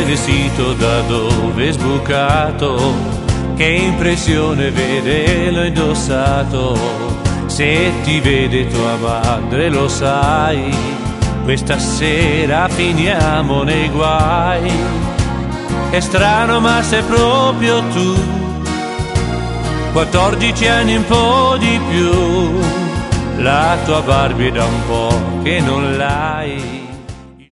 nel sito da dove è sbucato, che impressione vede l'ho indossato. Se ti vede tua madre lo sai, questa sera finiamo nei guai. È strano ma sei proprio tu, 14 anni un po' di più, la tua Barbie da un po' che non l'hai.